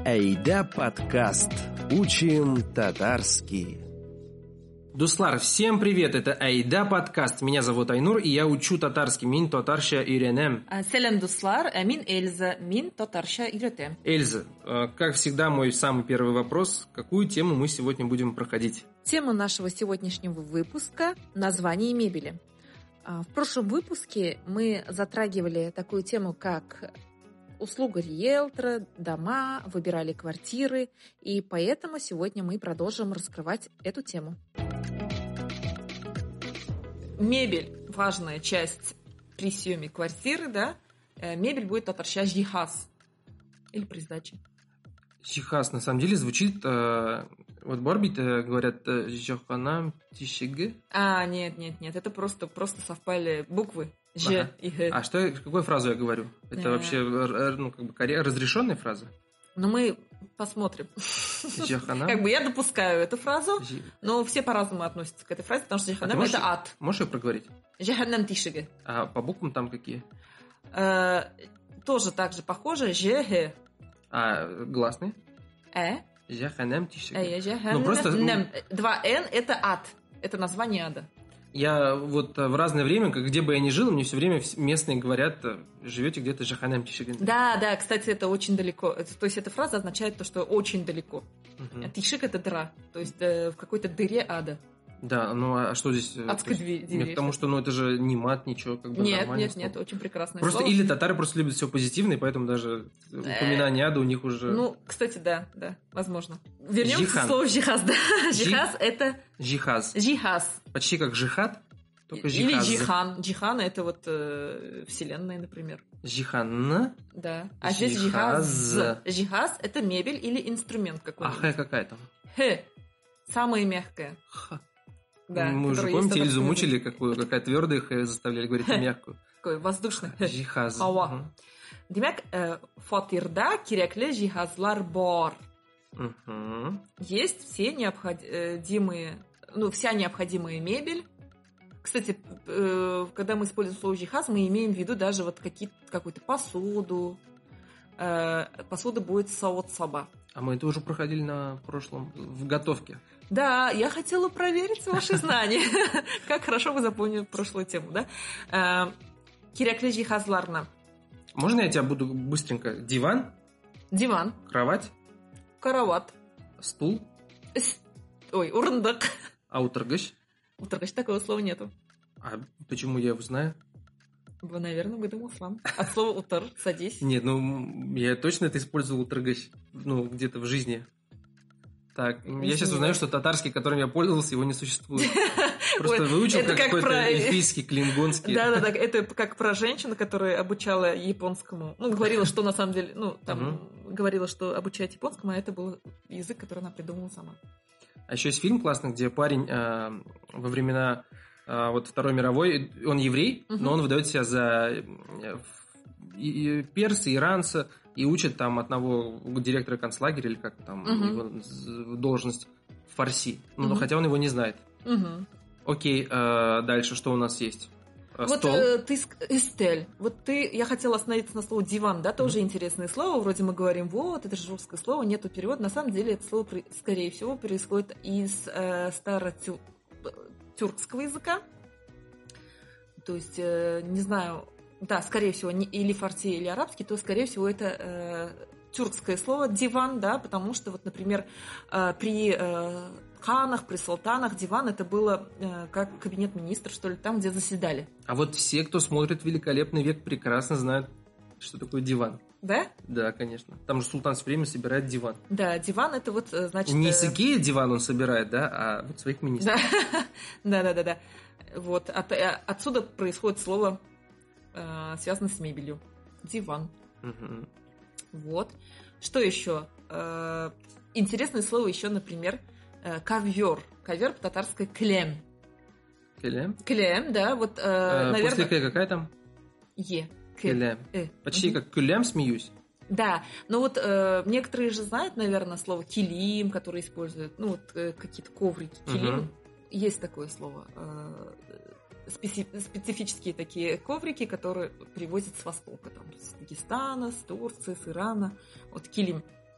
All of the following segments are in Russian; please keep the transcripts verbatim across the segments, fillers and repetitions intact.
Айда подкаст. Учим татарский. Дуслар, всем привет, это Айда подкаст. Меня зовут Айнур, и я учу татарский. Мин татарша үйренем. Селям дуслар, мин Эльза, мин татарша үйретем. Эльза, как всегда, мой самый первый вопрос. Какую тему мы сегодня будем проходить? Тема нашего сегодняшнего выпуска – название мебели. В прошлом выпуске мы затрагивали такую тему, как услуга риэлтора, дома, выбирали квартиры, и поэтому сегодня мы продолжим раскрывать эту тему. Мебель – важная часть при съеме квартиры, да? Мебель будет татарша жихаз или при сдаче. Жихаз на самом деле звучит, э, вот барбит э, говорят жоханам тишиги. А, нет, нет, нет, это просто, просто совпали буквы Ж ага. и Г. А что, какую фразу я говорю? Это а... вообще ну, как бы, разрешенная фраза? Ну, мы посмотрим. Жоханам? Как бы я допускаю эту фразу, Жи... но все по-разному относятся к этой фразе, потому что жоханам а это можешь, ад. Можешь ее проговорить? Жоханам тишиги. А по буквам там какие? Э, тоже так же похоже. Ж, Г. А гласные? Э. Жоханам тишиги. Э, жоханам. Ну, просто... Два Н это ад. Это название ада. Я вот в разное время, где бы я ни жил, мне все время местные говорят, живете где-то жоханам тишиги. Да, да, кстати, это очень далеко. То есть эта фраза означает то, что очень далеко. Угу. Тишик это дыра, то есть э, в какой-то дыре ада. Да, ну а что здесь? Адской двери. Нет, потому что ну это же не мат, ничего, как бы нет, нормально. Нет, нет, нет, очень прекрасное просто, слово. Или татары просто любят все позитивное, поэтому даже упоминание ада у них уже... Ну, кстати, да, да, возможно. Вернемся к слову жихаз, да. Жихаз это... Жихаз. Жихаз. Почти как жихад, только жихаз. Или джихан. Джихан это вот э, вселенная, например. Жихан. Да. А здесь жихаз. Жихаз это мебель или инструмент какой-нибудь. А хэ какая там? Хэ. Самая мягкая. Ха. Да, мы уже, помните, Эльзу мучили, какую, какая твердая хэ заставляли говорить мягкую. Какой воздушный. Жихаз. Хава. Демек, фатирда кирякле жихазлар бар. Есть все необходимые, ну, вся необходимая мебель. Кстати, когда мы используем слово жихаз, мы имеем в виду даже вот какую-то посуду. Посуда будет саот саба. А мы это уже проходили на прошлом, в готовке. Да, я хотела проверить ваши знания. Как хорошо вы запомнили прошлую тему, да? Кирякле жихазларна. Можно я тебя буду быстренько? Диван? Диван. Кровать? Карават. Стул? Ой, урындык. А утыргыч? Утыргыч такого слова нету. А почему я его знаю? Вы, наверное, выдумал сам. От слова утыр, садись. Нет, ну, я точно это использовал утыргыч, ну, где-то в жизни. Так, не я сейчас не узнаю, что татарский, которым я пользовался, его не существует. Просто выучил как какой-то эльфийский, клингонский. Да-да-да, это как про женщину, которая обучала японскому. Ну, говорила, что на самом деле, ну, там, говорила, что обучает японскому, а это был язык, который она придумала сама. А еще есть фильм классный, где парень во времена вот Второй мировой, он еврей, но он выдает себя за перса, иранца, и учит там одного директора концлагеря, или как там uh-huh. его должность, фарси. Ну, uh-huh. хотя он его не знает. Uh-huh. Окей, а дальше что у нас есть? Вот Стол. Э, ты, Эстель, вот ты, я хотела остановиться на слово диван, да, тоже uh-huh. интересное слово. Вроде мы говорим, вот, это же русское слово, нету перевода. На самом деле это слово, скорее всего, происходит из э, старотюркского языка. То есть, э, не знаю... Да, скорее всего, или фарси, или арабский, то, скорее всего, это э, тюркское слово диван, да, потому что, вот, например, э, при э, ханах, при султанах диван это было э, как кабинет министров, что ли, там, где заседали. А вот все, кто смотрит «Великолепный век», прекрасно знают, что такое диван. Да? Да, конечно. Там же султан все время собирает диван. Да, диван это вот, значит... Не с Икеи диван он собирает, да, а вот своих министров. Да-да-да. Вот, отсюда происходит слово... связано с мебелью. Диван. Угу. Вот. Что еще? Интересное слово еще, например, ковер. Ковер по-татарски клем. Клем? Клем, да. Вот, а, наверное... После К какая там? Е. Клем. Э. Почти угу. как клем смеюсь. Да, но вот э, некоторые же знают, наверное, слово килим, которое используют, ну вот э, какие-то коврики. Килим. Угу. Есть такое слово. Э, специфические такие коврики, которые привозят с Востока, там, с Дагестана, с Турции, с Ирана. Вот килим.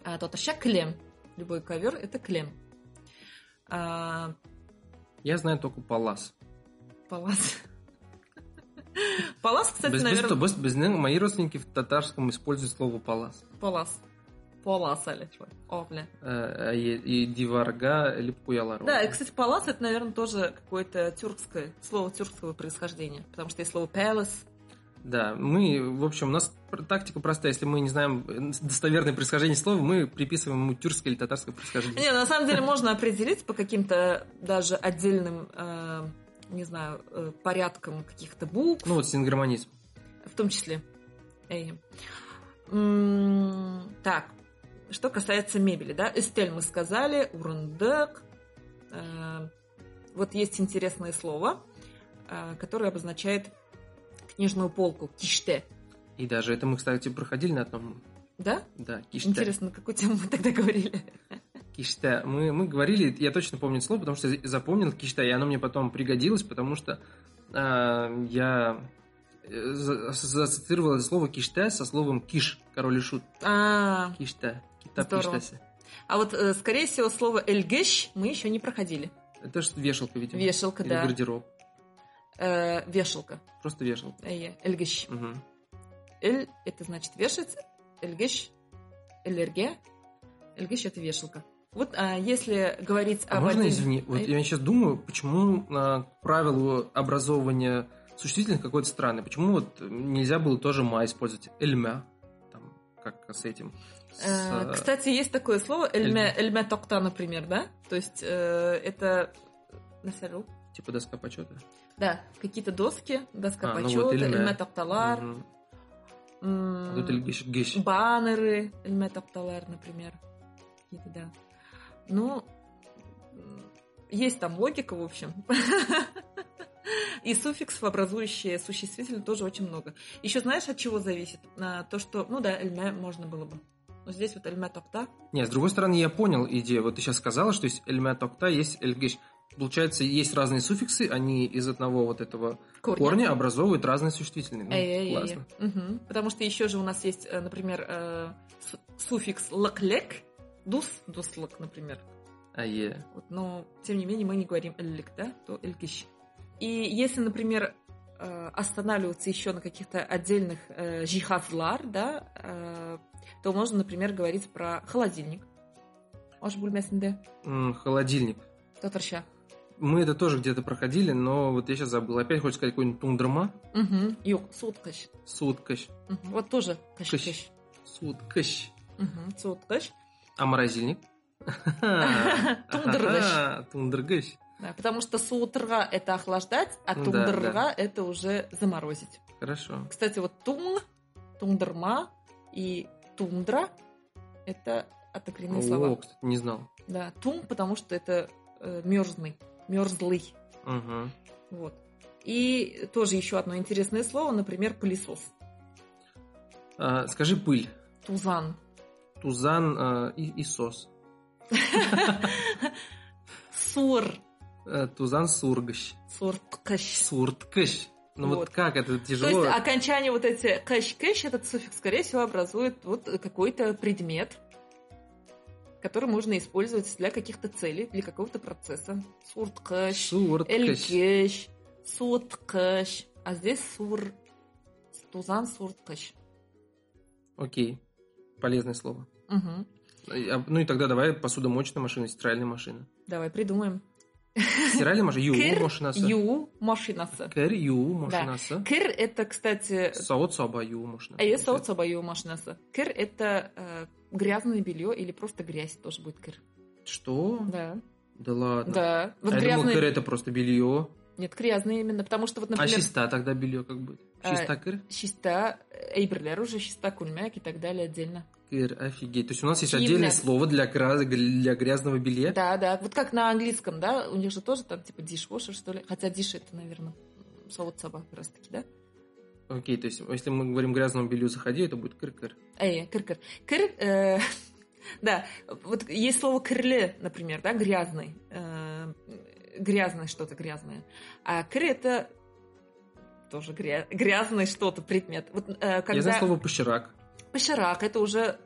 А татарша клем. Любой ковер это клем. А... Я знаю только палас. Палас. Палас, кстати, без, наверное... Без, без, без, мои родственники в татарском используют слово палас. Палас. Палас, али. А, и, и диварга липкуялар. Да, и, кстати, палас это, наверное, тоже какое-то тюркское, слово тюркского происхождения. Потому что есть слово palace. Да, мы, в общем, у нас тактика простая. Если мы не знаем достоверное происхождение слова, мы приписываем ему тюркское или татарское происхождение. Не, на самом деле можно определить по каким-то даже отдельным, э, не знаю, э, порядкам каких-то букв. Ну вот сингармонизм. В том числе. Эй. М-м- так, что касается мебели, да, эстель мы сказали, урындык. Э, вот есть интересное слово, э, которое обозначает книжную полку, киште. И даже это мы, кстати, проходили на одном... Да? Да, киште. Интересно, на какую тему мы тогда говорили? Киште. Мы, мы говорили, я точно помню это слово, потому что запомнил киште, и оно мне потом пригодилось, потому что э, я ассоциировал это слово киште со словом киш, король и шут. А, киште. Китап киштеси. А вот, э, скорее всего, слово эльгеш мы еще не проходили. Это же вешалка, видимо. Вешалка, или да. гардероб. Э, вешалка. Просто вешалка. Эльгеш. Угу. Эль – это значит вешать. Эльгеш – элерге. Эльгеш – это вешалка. Вот а если говорить а об... можно, отделе... извини, вот я сейчас думаю, почему а, правило образования существительных какое-то странное. Почему вот нельзя было тоже ма использовать? Эльмя. Там, как с этим. С... Э, кстати, есть такое слово эльмя, эльмя токта, например, да? То есть э, это... Типа доска почета? Да, какие-то доски, доска а, почета, ну вот, эльмя токталар, угу. м- Тут эльгеш, геш. баннеры, эльмя токталар, например. Какие-то, да. Ну, есть там логика, в общем. И суффиксов, образующие существительные, тоже очень много. Еще знаешь, от чего зависит? На то, что, ну да, эльмя можно было бы. Но здесь вот эльмя токта. Нет, с другой стороны, я понял идею. Вот ты сейчас сказала, что есть эльмя токта, есть эльгеш. Получается, есть разные суффиксы, они из одного вот этого корня, корня образовывают разные существительные. Ну, эй, классно. Эй, эй. Угу. Потому что еще же у нас есть, например, суффикс лак-лек, дус, дуслак, например. А е. Вот, но, тем не менее, мы не говорим эллик, да, то эльгиш. И если, например, останавливаться еще на каких-то отдельных жихазлар, да, то можно, например, говорить про холодильник. Может, бульмесенде? Холодильник. Татарша. Мы это тоже где-то проходили, но вот я сейчас забыл. Опять хочешь сказать какой-нибудь тундерма? Угу. Юг, суткаш. Суткаш. Угу. Вот тоже каш-каш. Суткаш. Угу. Суткаш. А морозильник? Тундергаш. Тундергаш. Да, потому что сутрга – это охлаждать, а тундерга да, да. – это уже заморозить. Хорошо. Кстати, вот тун, тундерма и тундра – это однокоренные слова. О, кстати, не знал. Да, тун, потому что это э, мерзный, мерзлый. Угу. Вот. И тоже еще одно интересное слово, например, пылесос. А, скажи пыль. Тузан. Тузан а, и, и сос. Сур. Тузан сургаш. Сурткаш. Сурткаш. Ну вот. вот как это тяжело. То есть окончание вот эти каш-каш, этот суффикс, скорее всего, образует вот какой-то предмет, который можно использовать для каких-то целей, для какого-то процесса. Сурткаш. Сурткаш. Элькеш. Сурткаш. А здесь сур. Тузан сурткаш. Окей. Полезное слово. Угу. Ну и тогда давай посудомоечная машина, стиральная машина. Давай придумаем. Стиральная машина? Ю машинасы. Ю машинасы. Кэр ю машинасы. Да. Кэр это, кстати... Саот саба ю машинасы. А есть саот саба ю машинасы. Кэр это э, грязное белье или просто грязь тоже будет кэр. Что? Да. Да ладно. Да. Вот а грязное... я думал, кэр это просто белье. Нет, грязное именно, потому что вот, например... А чиста тогда белье как будет? Чиста кэр? Чиста, эйбрлер уже, чиста кульмяк и так далее отдельно. Кэр, офигеть. То есть у нас есть отдельное слово для, для грязного белья? Да, да. Вот как на английском, да? У них же тоже там типа dishwasher, что ли? Хотя dish это, наверное, саот саба как раз таки, да? Окей, то есть если мы говорим грязному белью заходи, это будет кыр-кыр. Эй, кыр-кыр. Кыр, э, да, вот есть слово кырле, например, да, грязный. Э, грязное что-то грязное. А кыр это тоже гря... грязное что-то, предмет. Вот, э, когда... Я знаю слово поширак. Поширак, это уже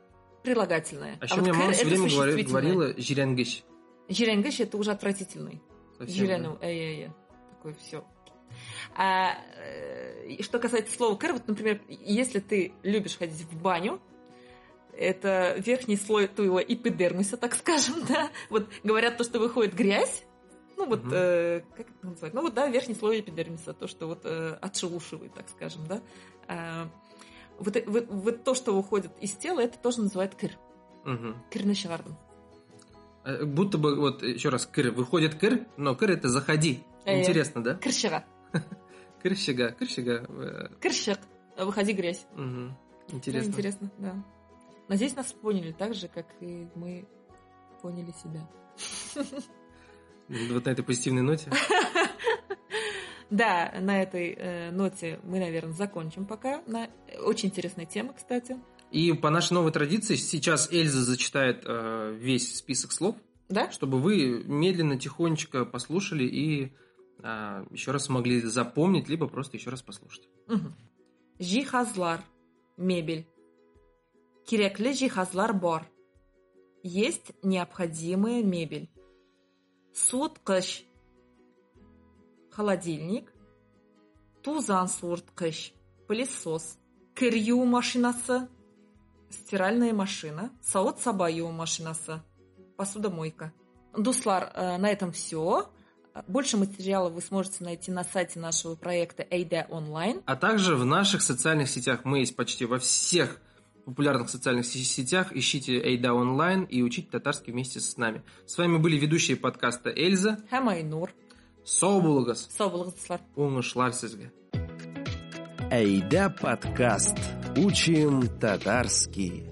прилагательное. А еще а мне вот мама все время говори, говорила «жиренгеш». «Жиренгеш» — это уже отвратительный. «Жирену», да? э-э-э. Такое все. А, что касается слова «кыр», вот, например, если ты любишь ходить в баню, это верхний слой твоего эпидермиса, так скажем, да. Вот говорят то, что выходит грязь, ну вот, угу. э, как это называть? Ну вот, да, верхний слой эпидермиса, то, что вот э, отшелушивает, так скажем, да. А, вот, вот, вот то, что выходит из тела, это тоже называют кыр. Угу. Кыр-нащавардым. Будто бы, вот еще раз, кыр, выходит кыр, но кыр это заходи. Э, Интересно, да? Кырщага. Кырщага, кырщага. Кырщак, выходи грязь. Угу. Интересно. Да, интересно, да. Надеюсь, нас поняли так же, как и мы поняли себя. Вот на этой позитивной ноте. Да, на этой э, ноте мы, наверное, закончим пока. На... Очень интересная тема, кстати. И по нашей новой традиции сейчас Эльза зачитает э, весь список слов, да? Чтобы вы медленно, тихонечко послушали и э, еще раз смогли запомнить, либо просто еще раз послушать. Угу. Жихазлар. Мебель. Кереклі жихазлар бар. Есть необходимая мебель. Суыткыш. Холодильник. Тузан суырткыш. Пылесос. Кір юу машинасы. Стиральная машина. Сауыт саба юу машинасы. Посудомойка. Дуслар, на этом все. Больше материалов вы сможете найти на сайте нашего проекта Эйда онлайн. А также в наших социальных сетях. Мы есть почти во всех популярных социальных сетях. Ищите Эйда онлайн и учите татарский вместе с нами. С вами были ведущие подкаста Эльза. Һәм Айнур. Сау булыгыз. Сау булыгыз, дуслар. Уңышлар сезгә. Эйда подкаст. Учим татарский.